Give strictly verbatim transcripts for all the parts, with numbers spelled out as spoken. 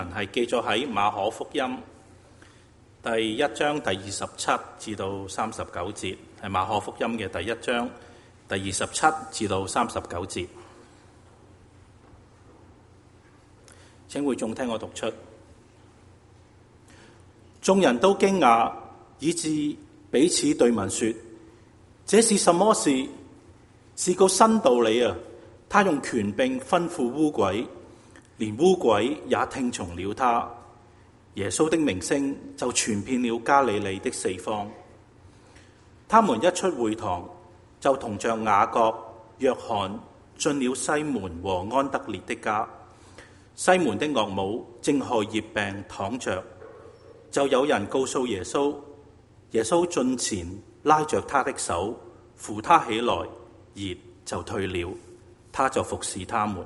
係記咗喺馬可福音第一章第二十七至到三十九節，係馬可福音嘅第一章第二十七至到三十九節。請會眾聽我讀出。眾人都驚訝，以致彼此對問說：這是什麼事？是個新道理啊！他用權柄吩咐污鬼，連污鬼也聽從了他。耶穌的名聲就傳遍了加利利的四方。他們一出會堂，就同着雅各、約翰進了西門和安德烈的家。西門的岳母正害熱病躺着，就有人告訴耶穌。耶穌進前拉着他的手，扶他起來，熱就退了，他就服侍他們。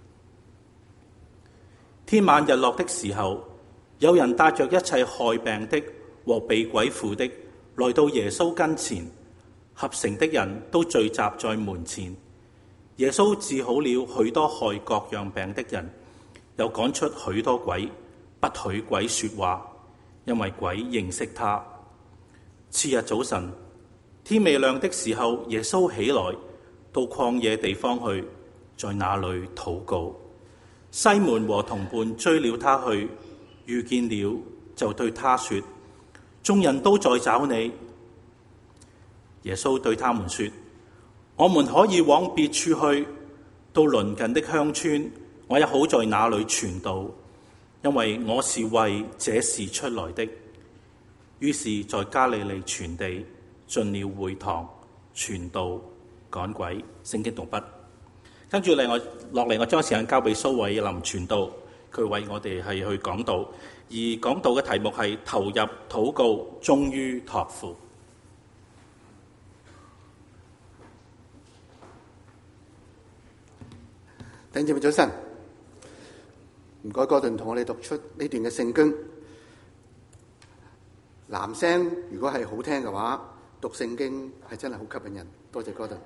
天晚日落的時候，有人帶着一切害病的和被鬼附的來到耶穌跟前，合城的人都聚集在門前。耶穌治好了許多害各樣病的人，又趕出許多鬼，不許鬼說話，因為鬼認識他。次日早晨，天未亮的時候，耶穌起來到曠野地方去，在那裏禱告。西門和同伴追了他去，遇見了就對他說：眾人都在找你。耶穌對他們說：我們可以往別處去，到鄰近的鄉村，我也好在那裏傳道，因為我是為這事出來的。於是，在加利利全地進了會堂，傳道趕鬼。聖經讀畢。跟住嚟，我落嚟，我將時間交俾蘇偉林傳道，佢為我哋係去講道，而講道嘅題目係投入禱告，終於託付。 弟兄姊妹早晨，唔該哥頓同我哋讀出呢段嘅聖經。男聲如果係好聽嘅話，讀聖經係真係好吸引人。多謝哥頓。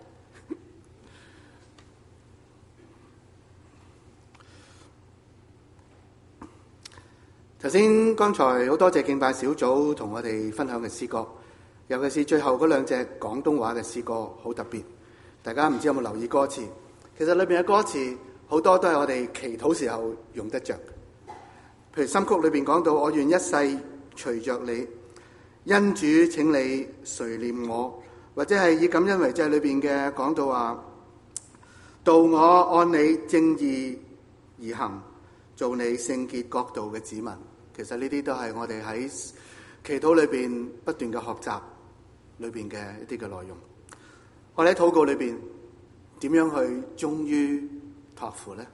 頭先剛才好多謝敬拜小組同我哋分享嘅詩歌，尤其是最後嗰兩隻廣東話嘅詩歌好特別。大家唔知有冇留意歌詞？其實裏邊嘅歌詞好多都係我哋祈禱時候用得着。譬如新曲裏邊講到：我願一世隨着你，因主請你垂念我。或者係以感恩為祭裏邊嘅講到話：道我按你正義而行，做你聖潔國度嘅子民。其實呢啲都係我哋喺祈禱裏邊不斷嘅學習裏邊嘅一啲嘅內容。我哋喺禱告裏邊點樣去忠於託付呢？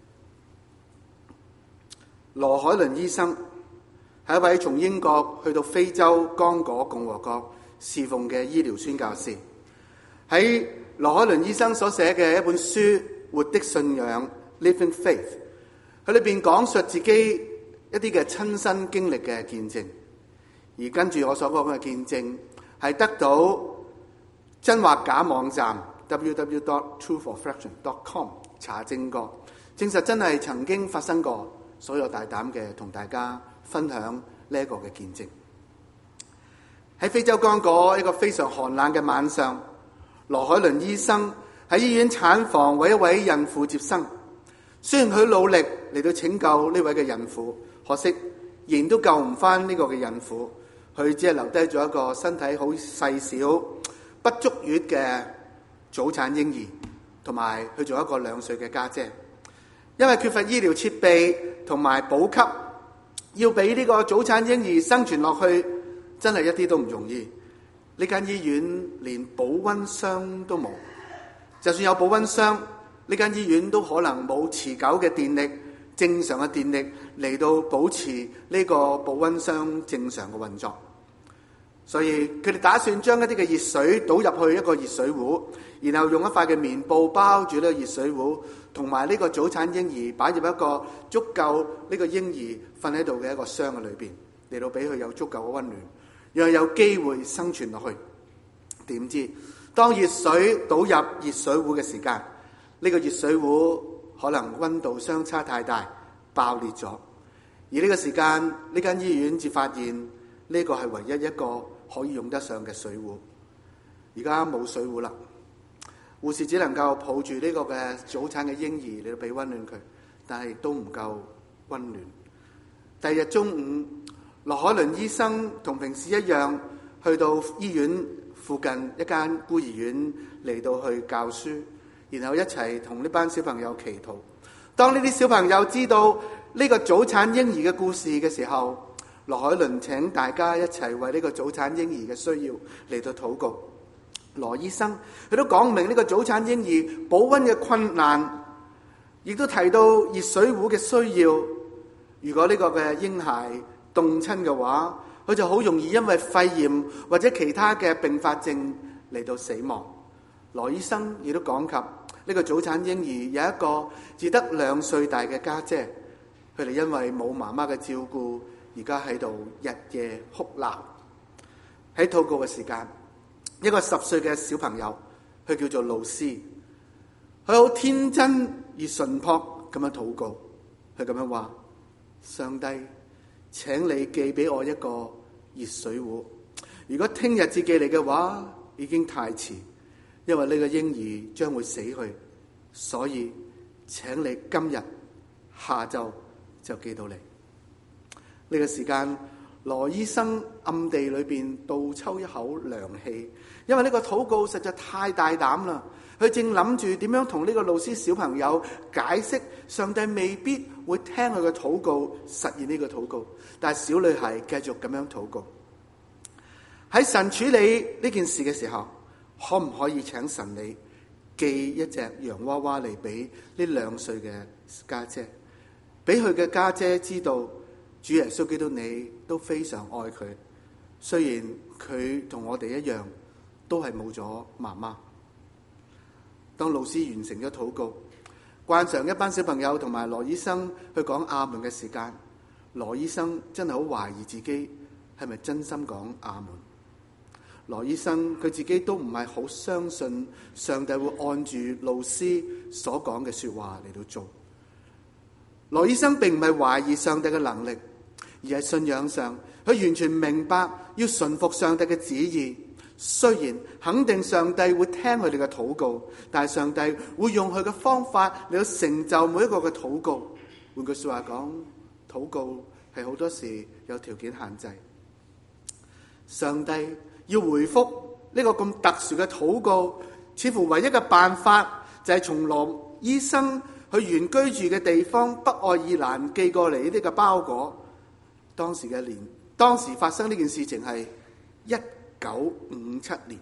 羅海倫醫生係一位從英國去到非洲剛果共和國侍奉嘅醫療宣教士。喺羅海倫醫生所寫嘅一本書《活的信仰》（Living Faith），佢裏邊講述自己一啲嘅親身經歷嘅見證，而跟住我所講嘅見證係得到真或假網站 double-u double-u double-u dot truth or fraction dot com 查證過，證實真係曾經發生過，所有大膽嘅同大家分享呢一個嘅見證。喺非洲剛果一個非常寒冷嘅晚上，羅海倫醫生喺醫院產房為一位孕婦接生。雖然佢努力嚟到拯救呢位嘅孕婦，可惜仍然都救唔翻呢個嘅孕婦。佢只係留低咗一個身體好細小、不足月嘅早產嬰兒，同埋佢做一個兩歲嘅家姐。因為缺乏醫療設備同埋補給，要俾呢個早產嬰兒生存落去，真係一啲都唔容易。呢間醫院連保溫箱都冇，就算有保溫箱，呢間醫院都可能冇持久嘅電力，正常嘅電力嚟到保持呢個保溫箱正常嘅運作。所以佢哋打算將一啲嘅熱水倒入去一個熱水壺，然後用一塊嘅棉布包住呢個熱水壺，同埋呢個早產嬰兒擺入一個足夠呢個嬰兒瞓喺度嘅一個箱嘅裏邊，嚟到俾佢有足夠嘅溫暖，讓佢有機會生存落去。點知當熱水倒入熱水壺嘅時間，呢個熱水壺可能溫度相差太大，爆裂咗。 而呢個時間，呢間醫院至發現呢個係唯一一個可以用得上嘅水壺。而家冇水壺啦，護士只能夠抱住呢個嘅早產嘅嬰兒嚟到俾溫暖佢，但係亦都唔夠溫暖。第二日中午，羅海倫醫生同平時一樣去到醫院附近一間孤兒院嚟到去教書，然後一齊同呢班小朋友祈禱。當呢啲小朋友知道呢個早產嬰兒嘅故事嘅時候，羅海倫請大家一齊為呢個早產嬰兒嘅需要嚟到禱告。羅醫生佢都講明呢個早產嬰兒保溫嘅困難，亦都提到熱水壺嘅需要。如果呢個嘅嬰孩凍親嘅話，佢就好容易因為肺炎或者其他嘅併發症嚟到死亡。羅醫生亦都講及呢個早產嬰兒有一個只得兩歲大嘅家姐，佢哋因為冇媽媽嘅照顧，而家喺度日夜哭鬧。喺禱告嘅時間，一個十歲嘅小朋友，佢叫做露絲，佢好天真而純樸咁樣禱告，佢咁樣話：上帝，請你寄俾我一個熱水壺。如果聽日至寄嚟嘅話，已經太遲，因為呢個嬰兒將會死去，所以請你今日下晝就寄到嚟。呢個時間，羅醫生暗地裏邊倒抽一口涼氣，因為呢個禱告實在太大膽啦。佢正諗住點樣同呢個老師小朋友解釋上帝未必會聽佢嘅禱告，實現呢個禱告，但係小女孩繼續咁樣禱告。喺神處理呢件事嘅時候，可唔可以請神你寄一隻洋娃娃嚟俾呢兩歲嘅家姐，俾佢嘅家姐知道主耶穌基督你都非常愛佢，雖然佢同我哋一樣都係冇咗媽媽。當老師完成咗禱告，慣常一班小朋友同埋羅醫生去講阿門嘅時間，羅醫生真係好懷疑自己係咪真心講阿門。羅醫生佢自己都唔係好相信上帝會按住老師所講嘅說話嚟到做。羅醫生並唔係懷疑上帝嘅能力，而係信仰上佢完全明白要順服上帝嘅旨意。雖然肯定上帝會聽佢哋嘅禱告，但係上帝會用佢嘅方法嚟到成就每一個嘅禱告。換句說話講，禱告係好多時有條件限制。上帝要回復呢個咁特殊嘅禱告，似乎唯一嘅辦法就係從羅醫生去原居住嘅地方北愛爾蘭寄過嚟呢啲嘅包裹。當時嘅年，當時發生呢件事情係一九五七年。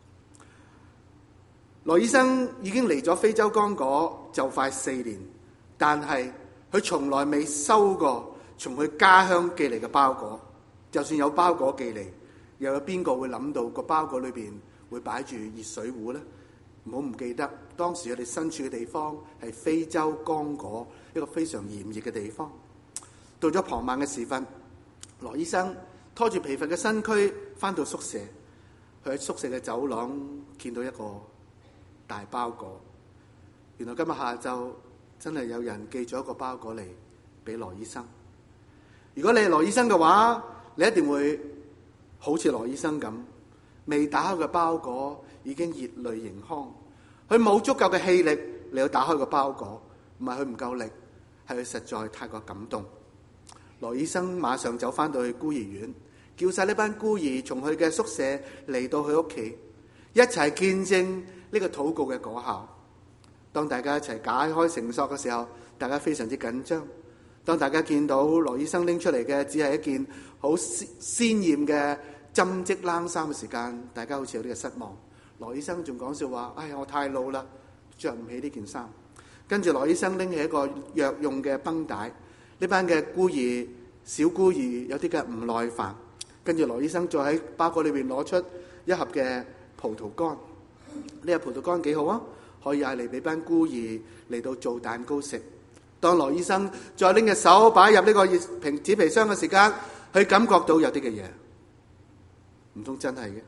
羅醫生已經嚟咗非洲剛果就快四年，但係佢從來未收過從佢家鄉寄嚟嘅包裹。就算有包裹寄嚟，又有邊個會諗到個包裹裏邊會擺住熱水壺呢？唔好唔記得，當時佢哋身處嘅地方係非洲剛果，一個非常炎熱嘅地方。到咗傍晚嘅時分，羅醫生拖住疲乏嘅身軀返到宿舍，佢喺宿舍嘅走廊見到一個大包裹。原來今日下晝真係有人寄咗一個包裹嚟俾羅醫生。如果你係羅醫生嘅話，你一定會好似羅醫生咁，未打開個包裹已經熱淚盈眶。佢冇足夠嘅氣力嚟到打開個包裹，唔係佢唔夠力，係佢實在太過感動。羅醫生馬上走翻到去孤兒院，叫晒呢班孤兒從佢嘅宿舍嚟到佢屋企，一齊見證呢個禱告嘅果效。當大家一齊解開繩索嘅時候，大家非常之緊張。當大家見到羅醫生拎出嚟嘅只係一件好鮮豔嘅針織冷衫嘅時間，大家好似有啲嘅失望。羅醫生仲講笑話：哎呀，我太老啦，着唔起呢件衫。跟住羅醫生拎起一個藥用嘅繃帶，呢班嘅孤兒小孤兒有啲嘅唔耐煩。跟住羅醫生再喺包裹裏邊攞出一盒嘅葡萄乾，呢個葡萄乾幾好啊，可以嗌嚟俾班孤兒嚟到做蛋糕食。當羅醫生再拎隻手擺入呢個熱皮紙皮箱嘅時間，佢感覺到有啲嘅嘢，唔通真係嘅？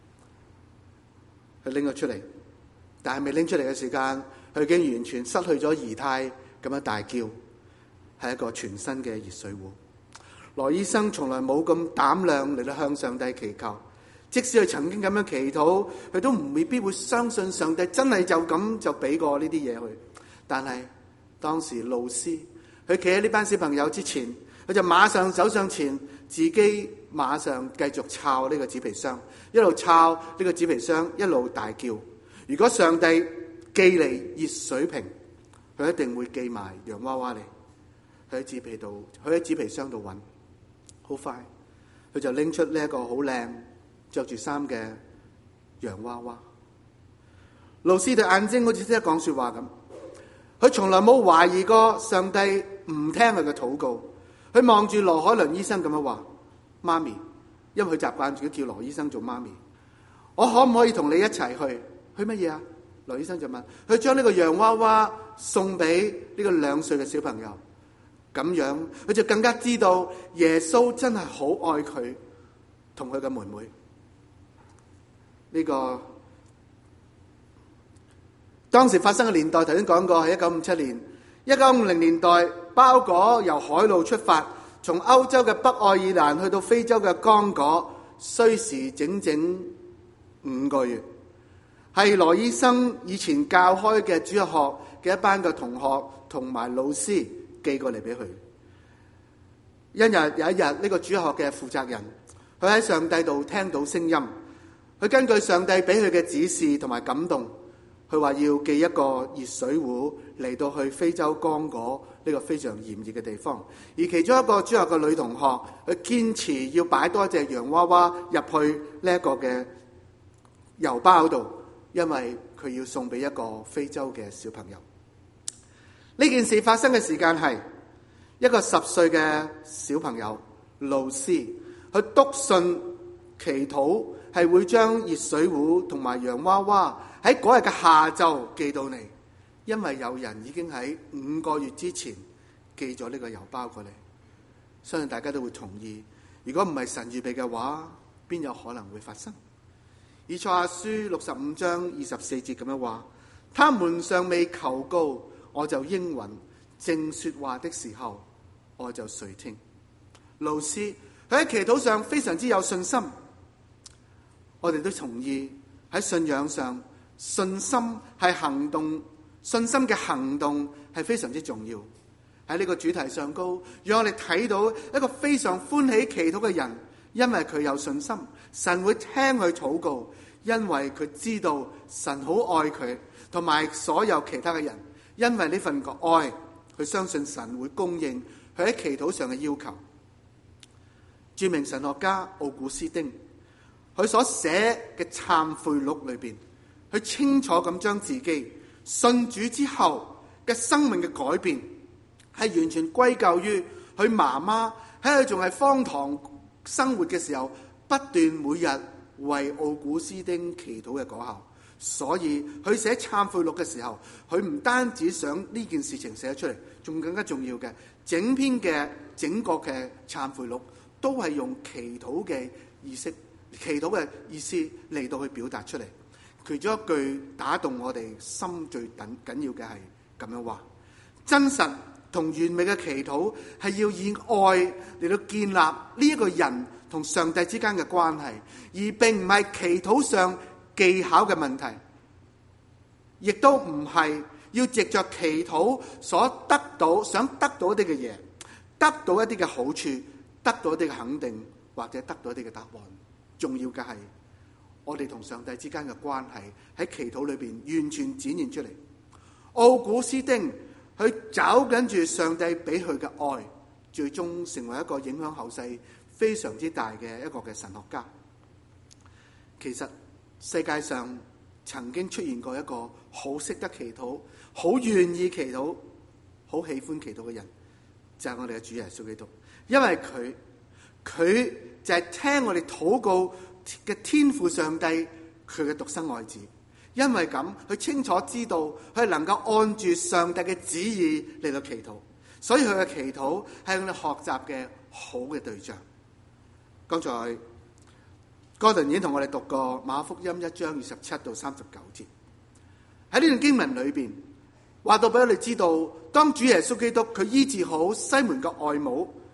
佢拎咗出嚟，但係未拎出嚟嘅時間，佢已經完全失去咗儀態，咁樣大叫，係一個全新嘅熱水壺。 羅醫生從來冇咁膽量嚟到向上帝祈求，即使佢曾經咁樣祈禱，佢都唔未必會相信上帝真係就咁就俾過呢啲嘢佢。但係當時老師佢企喺呢班小朋友之前，佢就馬上走上前，自己馬上繼續抄呢個紙皮箱，一路抄呢個紙皮箱，一路大叫：如果上帝寄嚟熱水瓶，佢一定會寄埋洋娃娃嚟。佢喺紙皮度，佢喺紙皮箱度揾，好快佢就拎出呢一個好靚着住衫嘅洋娃娃。老師對眼睛好似識得講說話咁，佢從來冇懷疑過上帝唔聽佢嘅禱告。佢望住羅海倫醫生咁樣話：媽咪，因為佢習慣住叫羅醫生做媽咪，我可唔可以同你一齊去？去乜嘢啊？羅醫生就問。佢將呢個洋娃娃送俾呢個兩歲嘅小朋友，咁樣佢就更加知道耶穌真係好愛佢同佢嘅妹妹。呢、這個當時發生嘅年代，頭先講過係一九五七年。一九五零年代，包裹由海路出發，從歐洲嘅北愛爾蘭去到非洲嘅剛果，需時整整五個月。係羅醫生以前教開嘅主日學嘅一班嘅同學同埋老師寄過嚟俾佢。一日有一日，呢個主日學嘅負責人，佢喺上帝度聽到聲音，佢根據上帝俾佢嘅指示同埋感動，佢話要寄一個熱水壺嚟到去非洲剛果呢個非常炎熱嘅地方。而其中一個主學嘅女同學，佢堅持要擺多一隻洋娃娃入去呢一個嘅郵包度，因為佢要送俾一個非洲嘅小朋友。呢件事發生嘅時間係一個十歲嘅小朋友路斯，佢篤信祈禱係會將熱水壺同埋洋娃娃喺嗰日嘅下晝寄到嚟，因為有人已經喺五個月之前寄咗呢個郵包過嚟。相信大家都會同意，如果唔係神預備嘅話，邊有可能會發生？以賽亞書六十五章二十四節咁樣話：他們尚未求告，我就應允；正說話的時候，我就垂聽。路斯佢喺祈禱上非常之有信心，我哋都同意喺信仰上，信心係行動，信心嘅行動係非常之重要。喺呢個主題上高，讓我哋睇到一個非常歡喜祈禱嘅人，因為佢有信心，神會聽佢禱告，因為佢知道神好愛佢，同埋所有其他嘅人，因為呢份嘅愛，佢相信神會供應佢喺祈禱上嘅要求。著名神學家奧古斯丁，佢所寫嘅懺悔錄裏邊，佢清楚咁將自己信主之後嘅生命嘅改變，係完全歸咎於佢媽媽喺佢仲係荒唐生活嘅時候，不斷每日為奧古斯丁祈禱嘅果效。所以佢寫懺悔錄嘅時候，佢唔單止想呢件事情寫出嚟，仲更加重要嘅，整篇嘅整個嘅懺悔錄都係用祈禱嘅意識、祈禱嘅意思嚟到去表達出嚟。其中一句打動我哋心最緊緊要嘅係咁樣話：真實同完美嘅祈禱係要以愛嚟到建立呢一個人同上帝之間嘅關係，而並唔係祈禱上技巧嘅問題，亦都唔係要藉着祈禱所得到想得到一啲嘅嘢，得到一啲嘅好處，得到一啲嘅肯定，或者得到一啲嘅答案。重要嘅係我哋同上帝之間嘅關係喺祈禱裏邊完全展現出嚟。奧古斯丁佢找緊住上帝俾佢嘅愛，最終成為一個影響後世非常之大嘅一個嘅神學家。其實世界上曾經出現過一個好識得祈禱、好願意祈禱、好喜歡祈禱嘅人，就係我哋嘅主耶穌基督。因為佢佢就係聽我哋禱告嘅天父上帝，佢嘅獨生愛子。因為咁，佢清楚知道佢係能夠按住上帝嘅旨意嚟到祈禱，所以佢嘅祈禱係我哋學習嘅好嘅對象。剛才哥頓已經同我哋讀過馬可福音一章二十七到三十九節，喺呢段經文裏邊話到俾我哋知道，當主耶穌基督佢醫治好西門嘅外母，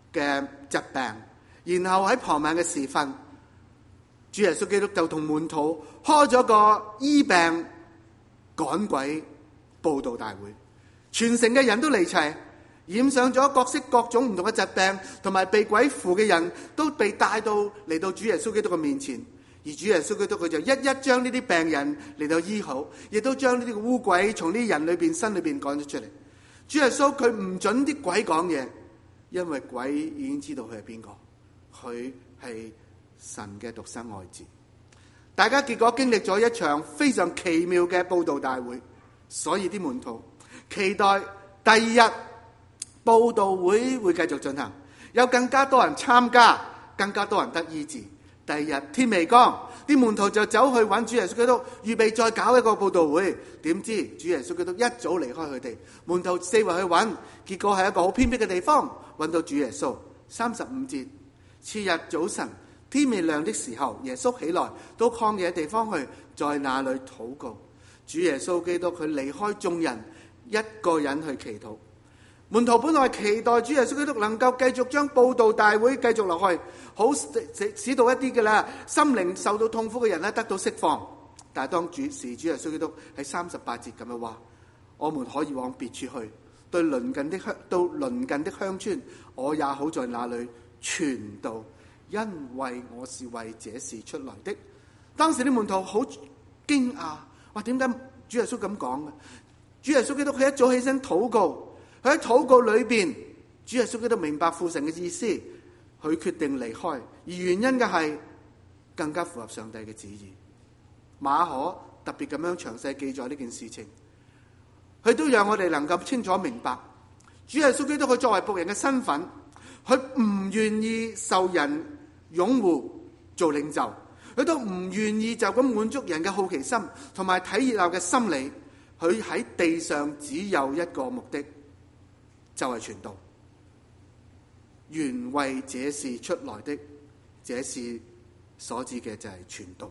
嘅疾病，然後喺傍晚嘅時分，主耶穌基督就同門徒開咗個醫病趕鬼佈道大會，全城嘅人都嚟齊，染上咗各式各種唔同嘅疾病，同埋被鬼附嘅人都被帶到嚟到主耶穌基督嘅面前，而主耶穌基督佢就一一將呢啲病人嚟到醫好，亦都將呢啲污鬼從呢啲人裏邊身裏邊趕咗出嚟。主耶穌佢唔准啲鬼講嘢，因為鬼已經知道佢係邊個，佢係神嘅獨生愛子。大家結果經歷咗一場非常奇妙嘅佈道大會，所以啲門徒期待第二日佈道會會繼續進行，有更加多人參加，更加多人得醫治。第二日天未光，啲門徒就走去揾主耶穌基督，預備再搞一個佈道會。點知主耶穌基督一早離開佢哋，門徒四圍去揾，結果係一個好偏僻嘅地方揾到主耶穌。三十五節，次日早晨天未亮的時候，耶穌起來到曠野地方去，在那裏禱告。主耶穌基督佢離開眾人，一個人去祈禱。門徒本來期待主耶穌基督能夠繼續將佈道大會繼續落去，好使到一啲嘅啦心靈受到痛苦嘅人咧得到釋放。但係當主時主耶穌基督喺三十八節咁樣話：我們可以往別處去，對鄰近的鄉到鄰近的鄉村，我也好在那裏傳道，因為我是為這事出來的。當時啲門徒好驚訝，話點解主耶穌咁講嘅？主耶穌基督佢一早起身禱告。佢喺禱告裏邊，主耶穌基督明白父神嘅意思，佢決定離開，而原因嘅係更加符合上帝嘅旨意。馬可特別咁樣詳細記載呢件事情，佢都讓我哋能夠清楚明白，主耶穌基督佢作為僕人嘅身份，佢唔願意受人擁護做領袖，佢都唔願意就咁滿足人嘅好奇心同埋睇熱鬧嘅心理。佢喺地上只有一個目的，就係傳道，原為這事出來的，這事所指嘅就係傳道。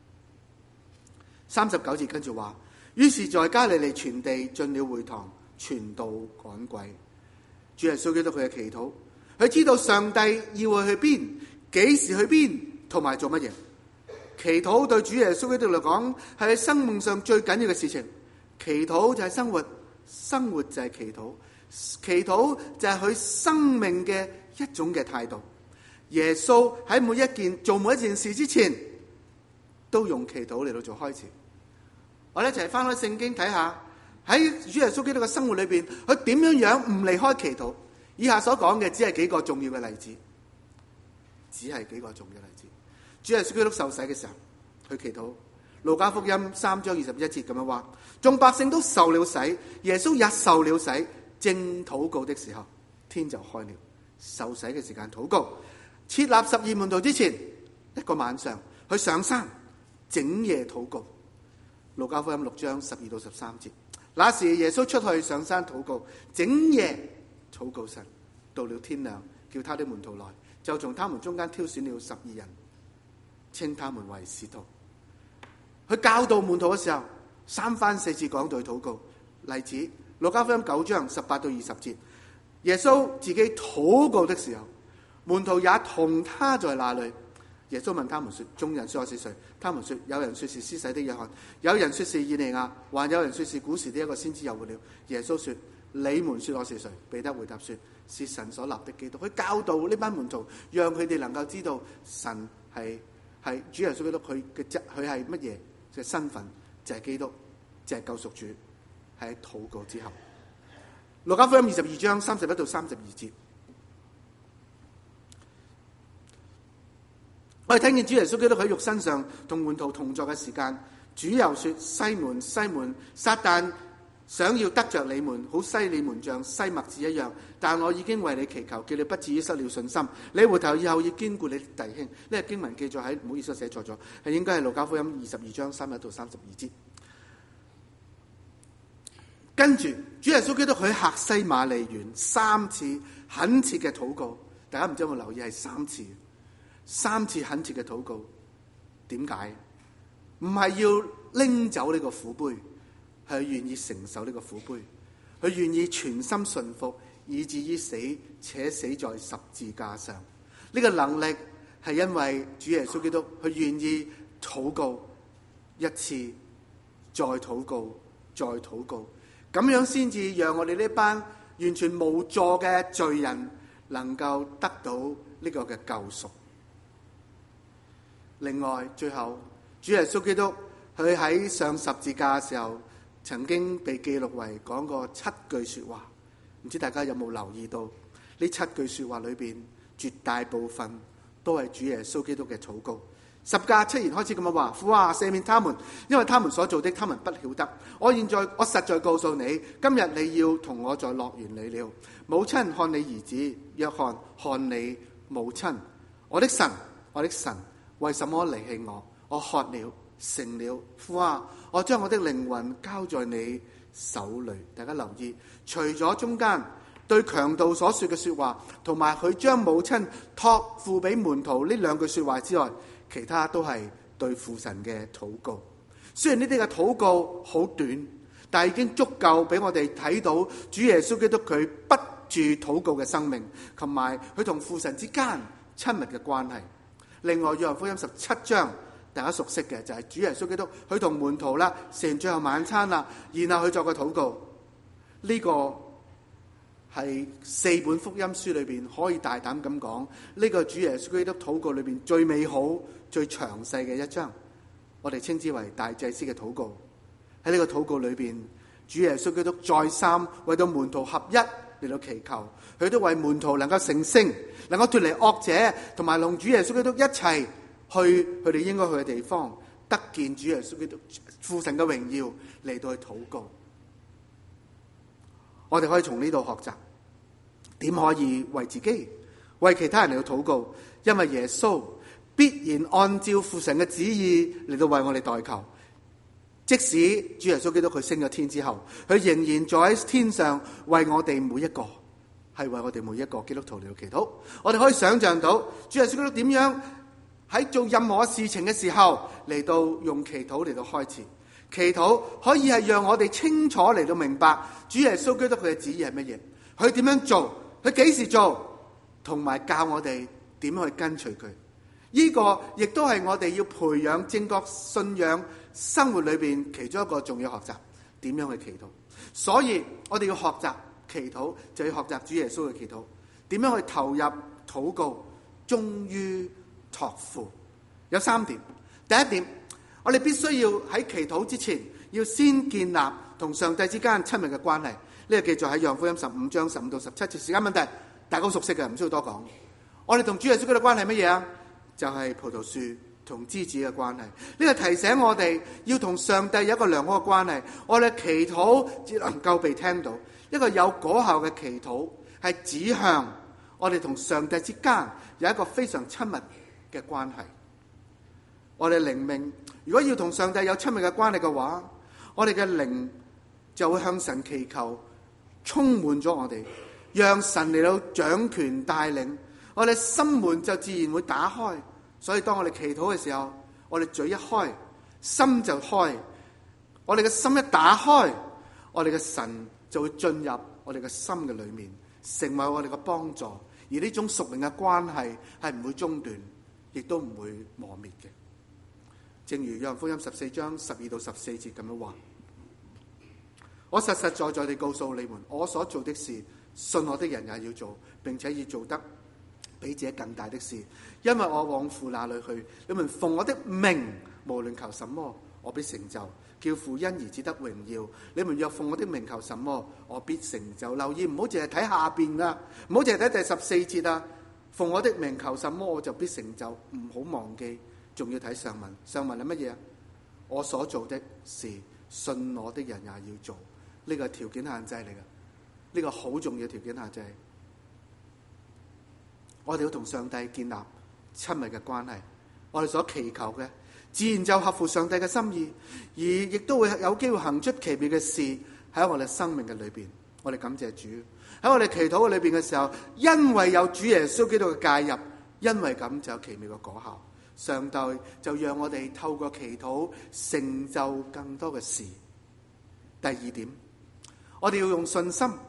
三十九節跟住話，於是在加利利全地進了會堂，傳道趕鬼。主耶穌基督佢嘅祈禱，佢知道上帝要佢去邊，幾時去邊，同埋做乜嘢。祈禱對主耶穌基督嚟講係佢生命上最緊要嘅事情。祈禱就係生活，生活就係祈禱。祈禱就係佢生命嘅一種嘅態度。耶穌喺每一件做每一件事之前，都用祈禱嚟到做開始。我哋一齊翻開聖經睇下，喺主耶穌基督嘅生活裏邊，佢點樣樣唔離開祈禱。以下所講嘅只係幾個重要嘅例子，只係幾個重要嘅例子。主耶穌基督受洗嘅時候，佢祈禱。路加福音三章二十一節咁樣話，眾百姓都受了洗，耶穌也受了洗。正禱告的時候，天就開了。受洗嘅時間禱告，設立十二門徒之前一個晚上，去上山整夜禱告。路加福音六章十二到十三節，那時耶穌出去上山禱告，整夜禱告神。到了天亮，叫他的門徒來，就從他們中間挑選了十二人，稱他們為使徒。佢教導門徒嘅時候，三番四次講道禱告。例子，路加福音九章十八到二十節，耶穌自己禱告的時候，門徒也同他在那裏。耶穌問他們說：眾人說我是誰？他們說：有人說是施洗的約翰，有人說是以利亞，還有人說是古時的一個先知又活了。耶穌說：你們說我是誰？彼得回答說：是神所立的基督。佢教導呢班門徒，讓佢哋能夠知道神係係主耶穌基督，佢嘅質佢係乜嘢嘅身份，就係、是、基督，就係、是、救贖主。喺禱告之後，路加福音二十二章三十一到三十二節，我哋聽見主耶穌基督喺肉身上同門徒同在嘅時間，主又說：西門，西門，撒旦想要得着你們，好篩你們像篩麥子一樣，但我已經為你祈求，叫你不至於失了信心。你回頭以後要堅固你的弟兄。呢個經文記載喺，唔好意思，寫錯咗，係應該係路加福音二十二章三十一到三十二節。跟住，主耶穌基督佢客西馬尼園三次懇切嘅禱告，大家唔知有冇留意係三次，三次懇切嘅禱告。點解？唔係要拎走呢個苦杯，係願意承受呢個苦杯，佢願意全心順服， 以至於死，且死在十字架上。呢個能力係因為主耶穌基督佢願意禱告一次，再禱告，再禱告，咁樣先至讓我哋呢班完全無助嘅罪人能夠得到呢個嘅救贖。另外，最後主耶穌基督佢喺上十字架嘅時候，曾經被記錄為講過七句說話，唔知大家有冇留意到？呢七句說話裏邊，絕大部分都係主耶穌基督嘅禱告。十架七言開始咁樣話：父啊，赦免他們，因為他們所做的，他們不曉得。我現在我實在告訴你，今日你要同我在樂園裏了。母親看你兒子，約翰看你母親。我的神，我的神，為什麼離棄我？我渴了，成了。父啊，我將我的靈魂交在你手裏。大家留意，除咗中間對強盜所說嘅說話，同埋佢將母親託付俾門徒呢兩句說話之外，其他都係對父神嘅禱告。雖然呢啲嘅禱告好短，但係已經足夠俾我哋睇到主耶穌基督佢不住禱告嘅生命，同埋佢同父神之間親密嘅關係。另外，約翰福音十七章大家熟悉嘅就係主耶穌基督佢同門徒啦，食完最後晚餐啦，然後佢作個禱告。呢、這個係四本福音書裏邊可以大膽咁講，呢、這個主耶穌基督禱告裏邊最美好、最詳細嘅一章，我哋稱之為大祭司嘅禱告。喺呢個禱告裏邊，主耶穌基督再三為到門徒合一嚟到祈求，佢都為門徒能夠成聖，能夠脫離惡者，同埋同主耶穌基督一齊去佢哋應該去嘅地方，得見主耶穌基督父神嘅榮耀嚟到去禱告。我哋可以從呢度學習點可以為自己、為其他人嚟到禱告，因為耶穌必然按照父神嘅旨意嚟到為我哋代求。即使主耶穌基督佢升咗天之後，佢仍然在喺天上為我哋每一個，係為我哋每一個基督徒嚟到祈禱。我哋可以想象到主耶穌基督點樣喺做任何事情嘅時候嚟到用祈禱嚟到開始。祈禱可以係讓我哋清楚嚟到明白主耶穌基督佢嘅旨意係乜嘢，佢點樣做，佢幾時做，同埋教我哋點樣去跟隨佢。呢個亦都係我哋要培養正確信仰生活裏邊其中一個重要學習，點樣去祈禱。所以我哋要學習祈禱，就要學習主耶穌嘅祈禱，點樣去投入禱告，忠於託付。有三點。第一點，我哋必須要喺祈禱之前，要先建立同上帝之間親密嘅關係。呢個記載喺約翰福音十五章十五到十七節。時間問題，大家好熟悉嘅，唔需要多講。我哋同主耶穌基督嘅關係係乜嘢啊？就係、是、葡萄樹同枝子嘅關係。呢個提醒我哋要同上帝有一個良好嘅關係，我哋祈禱只能夠被聽到。一個有果效嘅祈禱係指向我哋同上帝之間有一個非常親密嘅關係。我哋靈命如果要同上帝有親密嘅關係嘅話，我哋嘅靈就會向神祈求，充滿咗我哋，讓神嚟到掌權帶領。我哋心門就自然會打開，所以當我哋祈禱嘅時候，我哋嘴一開，心就開。我哋嘅心一打開，我哋嘅神就會進入我哋嘅心嘅裏面，成為我哋嘅幫助。而呢種屬靈嘅關係係唔會中斷，亦都唔會磨滅嘅。正如約翰福音十四章十二到十四節咁樣話：我實實在在地告訴你們，我所做的事，信我的人也要做，並且要做得比這更大的事，因為我往父那裏去。你們奉我的名，無論求什麼，我必成就，叫父因兒子得榮耀。你們若奉我的名求什麼，我必成就。留意，唔好淨係睇下邊啊，唔好淨係睇第十四節啊。奉我的名求什麼，我就必成就。唔好忘記，仲要睇上文。上文係乜嘢啊？我所做的事，信我的人也要做。呢個條件限制嚟嘅，呢個好重要條件限制。我哋要同上帝建立親密嘅關係，我哋所祈求嘅自然就合乎上帝嘅心意，而亦都會有機會行出奇妙嘅事喺我哋生命嘅裏邊。我哋感謝主，喺我哋祈禱嘅裏邊嘅時候，因為有主耶穌基督嘅介入，因為咁就有奇妙嘅果效。上帝就讓我哋透過祈禱成就更多嘅事。第二點，我哋要用信心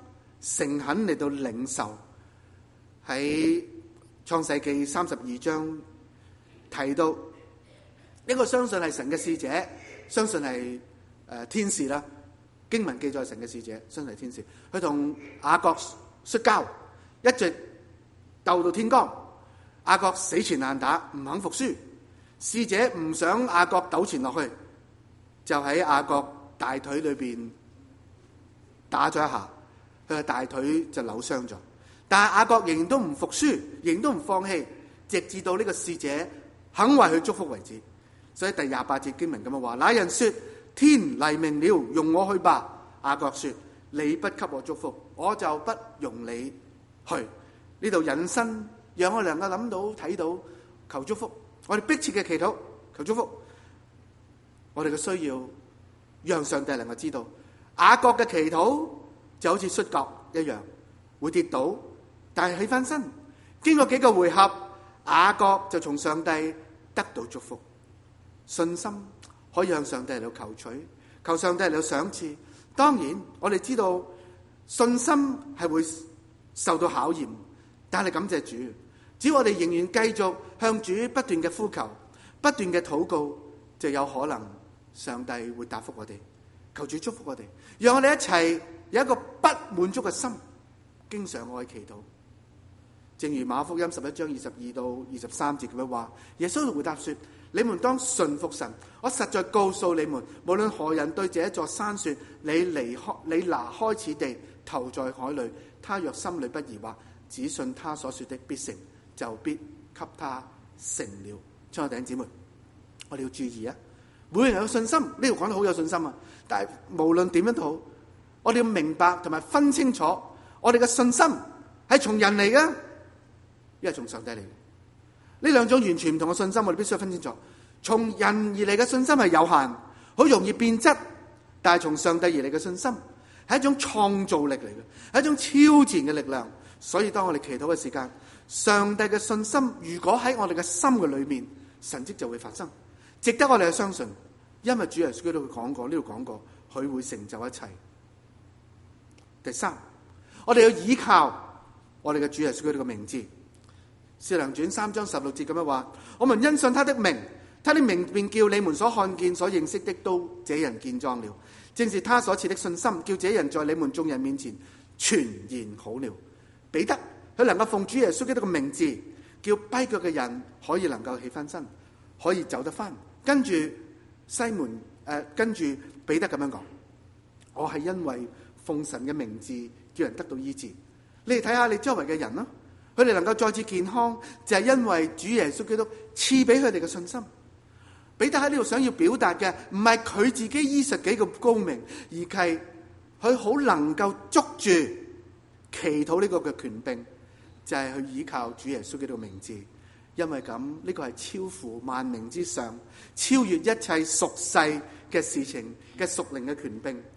誠懇嚟到領受。喺創世記三十二章提到一個相信係神嘅使者，相信係誒、呃、天使啦。經文記載神嘅使者，相信係天使。佢同雅各摔跤，一直鬥到天光。雅各死纏爛打，唔肯服輸。使者唔想雅各糾纏落去，就喺雅各大腿裏邊打咗一下，佢嘅大腿就扭傷咗。但係雅各仍然都唔服輸，仍然都唔放棄，直至到呢個使者肯為佢祝福為止。所以第廿八節經文咁樣話：那人說，天黎明了，容我去吧。雅各說，你不給我祝福，我就不容你去。呢度引申，讓我能夠諗到睇到求祝福。我哋迫切嘅祈禱求祝福，我哋嘅需要讓上帝能夠知道。雅各嘅祈禱就好似摔角一樣，會跌倒，但係起翻身。經過幾個回合，雅各就從上帝得到祝福。信心可以向上帝嚟到求取，求上帝嚟到賞賜。當然我哋知道信心係會受到考驗，但係感謝主，只要我哋仍然繼續向主不斷嘅呼求，不斷嘅禱告，就有可能上帝會答覆我哋。求主祝福我哋，讓我哋一齊有一個不滿足嘅心，經常愛祈禱。正如馬可福音十一章二十二到二十三節咁樣話，耶穌回答說：你們當順服神。我實在告訴你們，無論何人對這一座山說：你離開，你拿開此地，投在海裏，他若心裏不疑惑，只信他所說的必成，就必給他成了。親愛的弟兄姊妹，我哋要注意啊！每個人有信心，呢度講得好有信心啊！但係無論點樣都好，我哋要明白同埋分清楚，我哋嘅信心係從人嚟嘅，一係從上帝嚟嘅。呢兩種完全唔同嘅信心，我哋必須要分清楚。從人而嚟嘅信心係有限，好容易變質；但係從上帝而嚟嘅信心係一種創造力嚟嘅，係一種超自然嘅力量。所以當我哋祈禱嘅時間，上帝嘅信心如果喺我哋嘅心嘅裏面，神蹟就會發生，值得我哋去相信。因為主耶穌基督講過，呢度講過，佢會成就一切。第三，我哋要依靠我哋嘅主耶穌基督嘅名字。使徒行傳三章十六節咁樣話：我們因信他的名，他的名便叫你們所看見、所認識的都這人見狀了。正是他所賜的信心，叫這人在你們眾人面前全然好了。彼得佢能夠奉主耶穌基督嘅名字，叫跛腳嘅人可以能夠起翻身，可以走得翻。跟住西門誒、呃，跟住彼得咁樣講：我係因為奉神嘅名字叫人得到醫治。你哋睇下你周圍嘅人咯，佢哋能夠再次健康，就係因為主耶穌基督賜俾佢哋嘅信心。彼得喺呢度想要表達嘅唔係佢自己醫術幾咁高明，而係佢好能夠捉住祈禱呢個嘅權柄，就係、是、去依靠主耶穌基督嘅名字。因為咁，呢、這個係超乎萬名之上，超越一切屬世嘅事情嘅屬靈嘅權柄。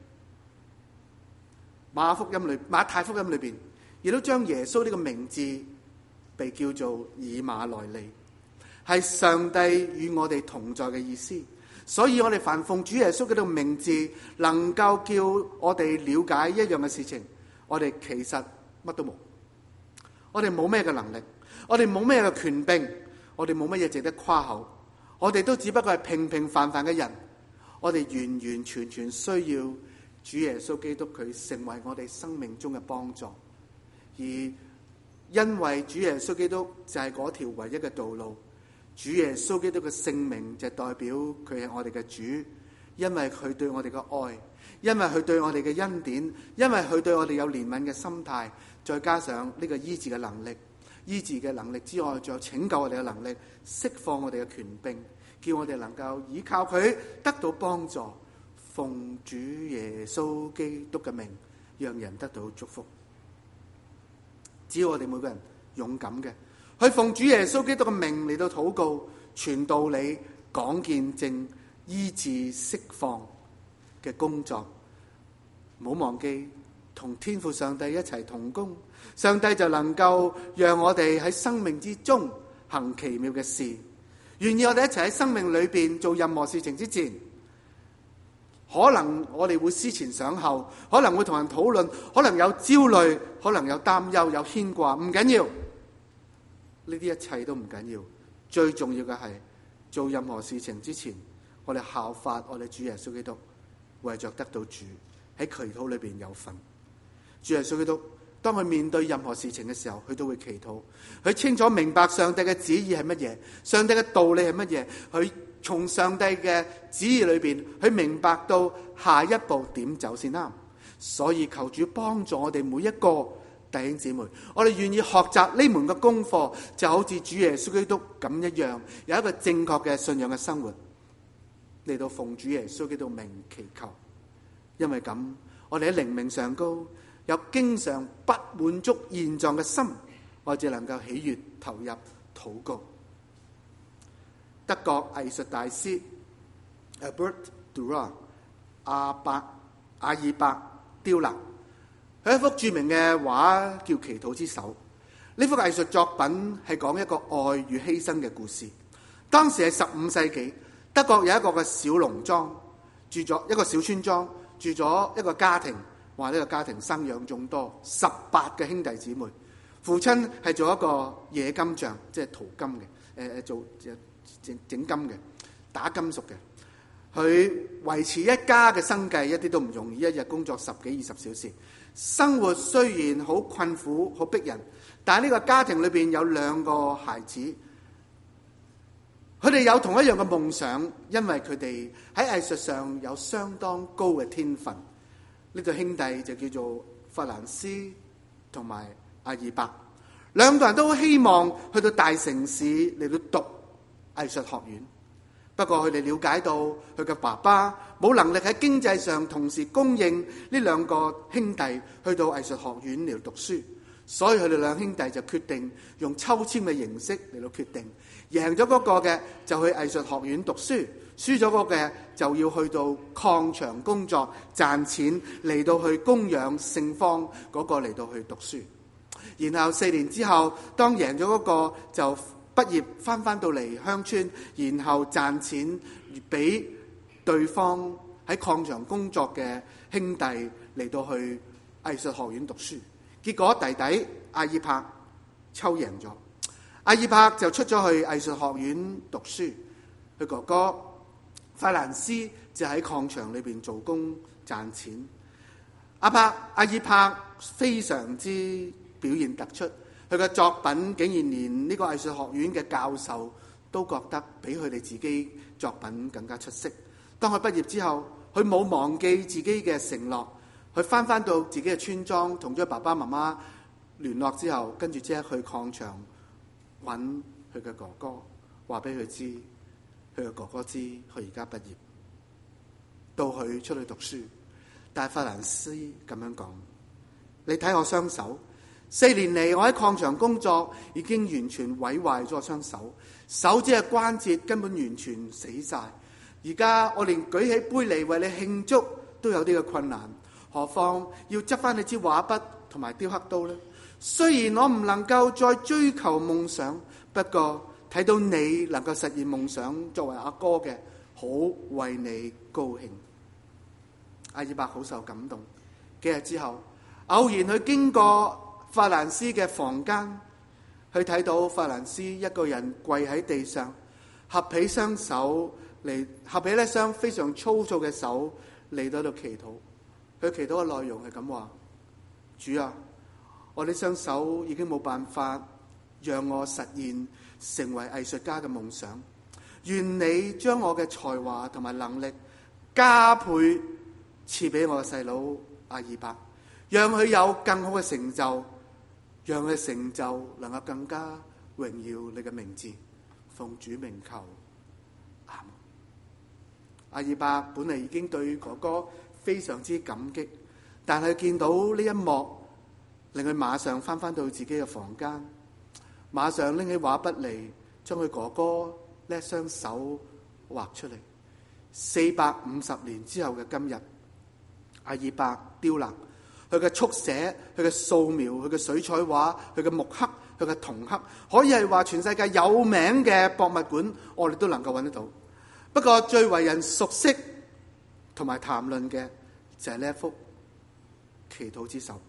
馬可福音裏、馬太福音裏邊，亦都將耶穌呢個名字被叫做以馬內利，係上帝與我哋同在嘅意思。所以我哋凡奉主耶穌基督嘅名字，能夠叫我哋了解一樣嘅事情，我哋其實乜都冇，我哋冇咩嘅能力。我哋冇咩嘅權柄，我哋冇乜嘢值得誇口，我哋都只不過係平平凡凡嘅人。我哋完完全全需要主耶穌基督佢成為我哋生命中嘅幫助，而因為主耶穌基督就係嗰條唯一嘅道路，主耶穌基督嘅聖名就代表佢係我哋嘅主，因為佢對我哋嘅愛，因為佢對我哋嘅恩典，因為佢對我哋有憐憫嘅心態，再加上呢個醫治嘅能力。醫治嘅能力之外，仲有拯救我哋嘅能力，釋放我哋嘅權柄，叫我哋能夠依靠佢得到幫助，奉主耶穌基督嘅名，讓人得到祝福。只要我哋每個人勇敢嘅去奉主耶穌基督嘅名嚟到禱告、傳道理、講見證、醫治、釋放嘅工作，唔好忘記同天父上帝一齊同工，上帝就能夠讓我哋喺生命之中行奇妙嘅事。願意我哋一齊喺生命裏邊做任何事情之前， 可能我哋會思前想後，可能會同人討論，可能有焦慮，可能有擔憂，有牽掛，唔緊要，呢啲一切都唔緊要。最重要嘅係做任何事情之前，我哋效法我哋主耶穌基督，為着得到主喺祈禱裏邊有份。主耶穌基督當佢面對任何事情嘅時候，佢都會祈禱，佢清楚明白上帝嘅旨意係乜嘢，上帝嘅道理係乜嘢，佢從上帝嘅旨意裏邊，佢明白到下一步點走先啱。所以求主幫助我哋每一個弟兄姊妹，我哋願意學習呢門嘅功課，就好似主耶穌基督咁一樣，有一個正確嘅信仰嘅生活，嚟到奉主耶穌基督名祈求。因為咁，我哋喺靈命上高有經常不滿足現狀嘅心，我哋能夠喜悅投入禱告。德國藝術大師 Albert Dürer 阿伯阿爾伯刁勒，佢一幅著名嘅畫叫《祈禱之手》。呢幅藝術作品係講一個愛與犧牲嘅故事。當時係十五世紀，德國有一個嘅小農莊，住咗一個小村莊，住咗一個家庭。話呢個家庭生養眾多，十八個兄弟姊妹。父親係做一個冶金匠，即係淘金嘅，誒、呃、做整整金嘅，打金屬嘅。佢維持一家嘅生計一啲都唔容易，一日工作十幾二十小時，生活雖然好困苦好逼人，但係呢個家庭裏邊有兩個孩子，佢哋有同一樣嘅夢想，因為佢哋喺藝術上有相當高嘅天分。呢對兄弟就叫做法蘭斯同埋阿爾伯，兩個人都希望去到大城市嚟到讀藝術學院。不過佢哋了解到佢嘅爸爸冇能力喺經濟上同時供應呢兩個兄弟去到藝術學院嚟讀書，所以佢哋兩兄弟就決定用抽籤嘅形式嚟到決定，贏咗嗰個嘅就去藝術學院讀書，輸咗嗰個嘅就要去到礦場工作賺錢嚟到去供養聖方嗰個嚟到去讀書。然後四年之後，當贏咗嗰個就畢業翻翻到嚟鄉村，然後賺錢俾對方喺礦場工作嘅兄弟嚟到去藝術學院讀書。結果弟弟阿爾柏抽贏咗，阿爾柏就出咗去藝術學院讀書，佢哥哥法蘭斯就喺礦場裏邊做工賺錢。阿柏阿爾柏非常之表現突出，佢嘅作品竟然連呢個藝術學院嘅教授都覺得比佢哋自己作品更加出色。當佢畢業之後，佢冇忘記自己嘅承諾，佢翻翻到自己嘅村莊，同咗爸爸媽媽聯絡之後，跟住即刻去礦場揾佢嘅哥哥，話俾佢知，佢嘅哥哥知佢而家畢業，到佢出去讀書。但係法蘭斯咁樣講：你睇我雙手，四年嚟我喺礦場工作，已經完全毀壞咗我雙手，手指嘅關節根本完全死晒。而家我連舉起杯嚟為你慶祝都有啲嘅困難，何況要執翻你支畫筆同埋雕刻刀呢？雖然我唔能夠再追求夢想，不過睇到你能夠實現夢想，作為阿哥嘅，好為你高興。阿爾伯好受感動。幾日之後，偶然去經過法蘭斯嘅房間，去睇到法蘭斯一個人跪喺地上，合起雙手嚟，合起呢雙非常粗糙嘅手嚟到度祈禱。佢祈禱嘅內容係咁話：主啊，我呢雙手已經冇辦法讓我實現成為藝術家嘅夢想，願你將我嘅才華同埋能力加倍賜俾我嘅細佬阿爾伯，讓佢有更好嘅成就，讓佢嘅成就能夠更加榮耀你嘅名字。奉主名求，阿們。阿爾伯本嚟已經對哥哥非常之感激，但係見到呢一幕，令佢馬上翻返到自己嘅房間，馬上拎起畫筆嚟，將佢哥哥呢一雙手畫出嚟。四百五十年之後嘅今日，阿爾伯刁勒，佢嘅速寫、佢嘅素描、佢嘅水彩畫、佢嘅木刻、佢嘅銅刻，可以係話全世界有名嘅博物館，我哋都能夠揾得到。不過最為人熟悉同埋談論嘅就係呢一幅祈禱之手。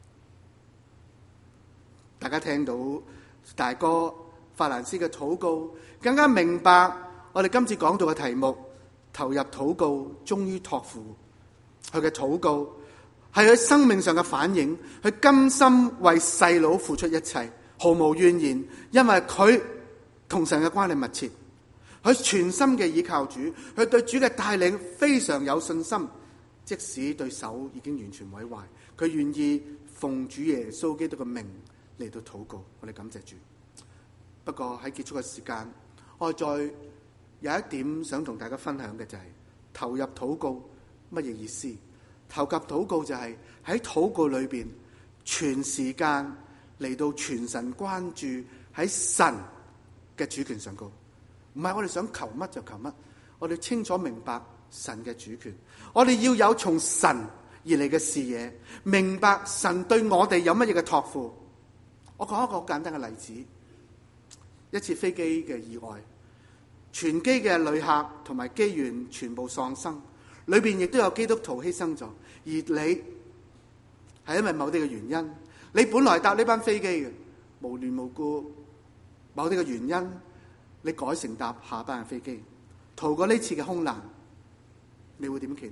大家聽到大哥法蘭斯嘅禱告，更加明白我哋今次講到嘅題目，投入禱告，終於託付。佢嘅禱告係佢生命上嘅反應，佢甘心為細佬付出一切，毫無怨言，因為佢同神嘅關係密切，佢全心嘅依靠主，佢對主嘅帶領非常有信心，即使對手已經完全毀壞，佢願意奉主耶穌基督嘅名嚟到禱告。我哋感謝主。不過喺結束嘅時間，我再有一點想同大家分享嘅就係、是、投入禱告乜嘢意思？投入禱告就係喺禱告裏邊全時間嚟到全神關注喺神嘅主權上高，唔係我哋想求乜就求乜，我哋清楚明白神嘅主權，我哋要有從神而嚟嘅視野，明白神對我哋有乜嘢嘅託付。我講一個好簡單嘅例子，一次飛機嘅意外，全機嘅旅客同埋機員全部喪生，裏邊亦都有基督徒犧牲咗，而你係因為某啲嘅原因，你本來搭呢班飛機嘅，無緣無故某啲嘅原因，你改成搭下班嘅飛機，逃過呢次嘅空難，你會點祈禱？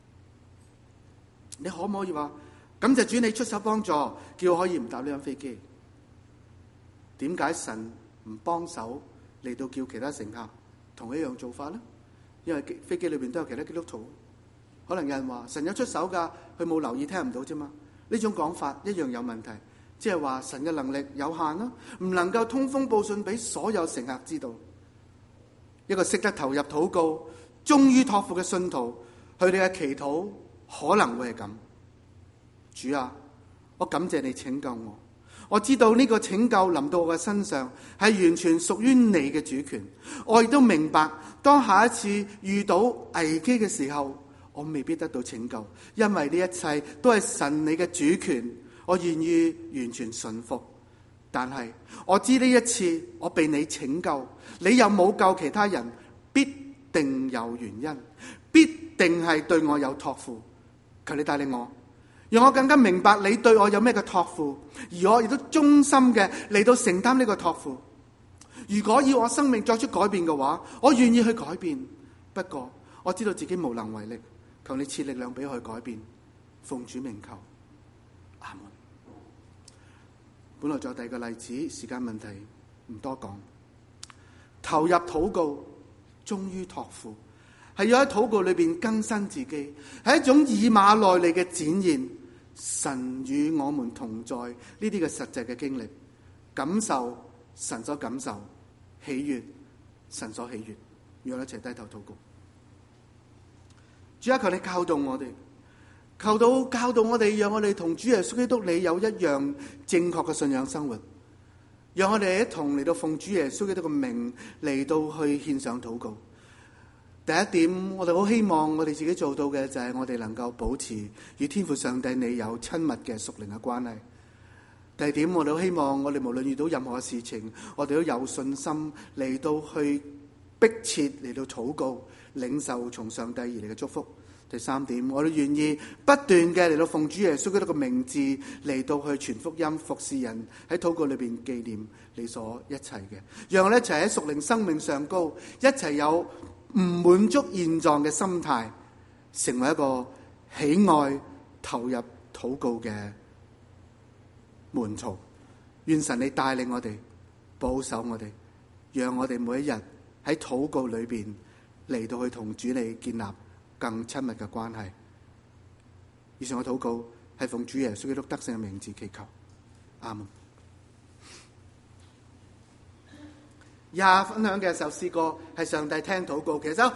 你可唔可以話感謝主你出手幫助，叫我可以唔搭呢班飛機？點解神唔幫手嚟到叫其他乘客同一樣做法呢？因為飛機裏邊都有其他基督徒，可能有人話神有出手噶，佢冇留意聽唔到啫嘛。呢種講法一樣有問題，即係話神嘅能力有限啦，唔能夠通風報信俾所有乘客知道。一個識得投入禱告、忠於託付嘅信徒，佢哋嘅祈禱可能會係咁：主啊，我感謝你拯救我。我知道呢個拯救臨到我嘅身上係完全屬於你嘅主權。我亦都明白，當下一次遇到危機嘅時候，我未必得到拯救，因為呢一切都係神你嘅主權。我願意完全順服，但係我知呢一次我被你拯救，你又冇救其他人，必定有原因，必定係對我有託付。求你帶領我，讓我更加明白你對我有咩嘅託付，而我亦都忠心嘅嚟到承擔呢個託付。如果要我生命作出改變嘅話，我願意去改變。不過我知道自己無能為力，求你賜力量俾我去改變。奉主名求，阿門。本來仲有第二個例子，時間問題唔多講。投入禱告，忠於託付，係要喺禱告裏邊更新自己，係一種以馬內利嘅展現。神與我們同在，呢啲嘅實際嘅經歷，感受神所感受，喜悅神所喜悅。讓我一齊低頭禱告。主啊，求你教導我哋，求到教導我哋，讓我哋同主耶穌基督你有一樣正確嘅信仰生活。讓我哋一同嚟到奉主耶穌基督嘅名嚟到去獻上禱告。第一點，我哋好希望我哋自己做到嘅就係我哋能夠保持與天父上帝你有親密嘅屬靈嘅關係。第二點，我哋好希望我哋無論遇到任何嘅事情，我哋都有信心嚟到去迫切嚟到禱告，領受從上帝而嚟嘅祝福。第三點，我哋願意不斷嘅嚟到奉主耶穌基督嘅名字嚟到去傳福音、服侍人，喺禱告裏邊紀念你所一切嘅，讓我哋一齊喺屬靈生命上高，一齊有唔滿足現狀嘅心態，成為一個喜愛投入禱告嘅門徒。願神你帶領我哋，保守我哋，讓我哋每一日喺禱告裏邊嚟到去同主你建立更親密嘅關係。以上嘅禱告係奉主耶穌基督得勝嘅名字祈求，阿門。以下分享嘅首詩歌係上帝聽禱告，其實